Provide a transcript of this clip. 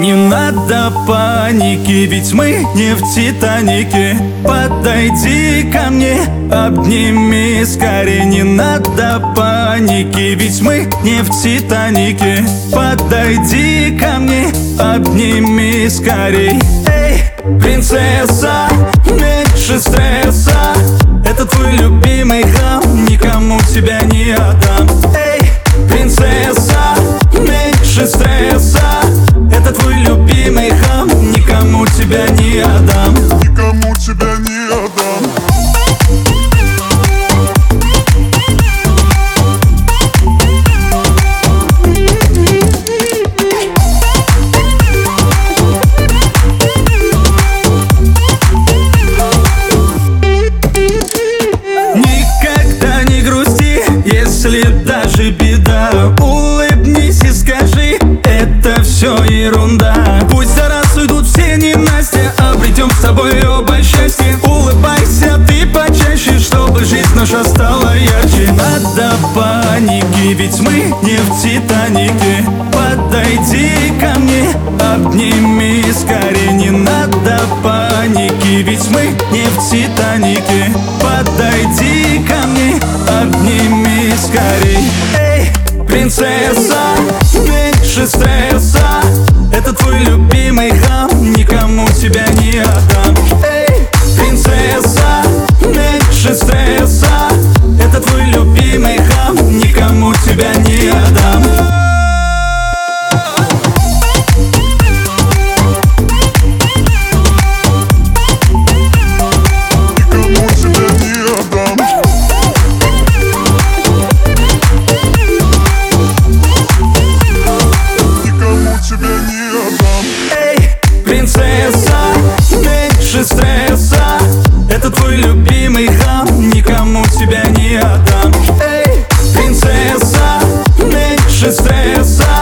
Не надо паники, ведь мы не в Титанике. Подойди ко мне, обними скорее. Не надо паники, ведь мы не в Титанике. Подойди ко мне, обними скорей. Эй, принцесса, меньше стресса. Это твой любимый хам, никому тебя не отдам. Эй, принцесса, меньше стресса. Это твой любимый хам, никому тебя не отдам. Никому тебя не отдам. Никогда не грусти, если даже беда. Улыбнись и скажи, это все ерунда. Пусть за раз уйдут все ненастья, обретем с тобой оба счастье. Улыбайся ты почаще, чтобы жизнь наша стала ярче. Надо паники, ведь мы не в Титанике. Подойди ко мне, обними скорее. Не надо паники, ведь мы не в Титанике. Подойди ко мне, обними скорей. Эй, принцесса, меньше стресса. Это твой любимый хам, никому тебя не отдам. Эй, принцесса, меньше стресса. Это твой любимый хам, никому тебя не отдам. Никому тебя не отдам. Никому тебя не отдам. Эй, принцесса, меньше стресса. Это твой любимый хам, никому тебя не отдам. Эй, принцесса, меньше стресса.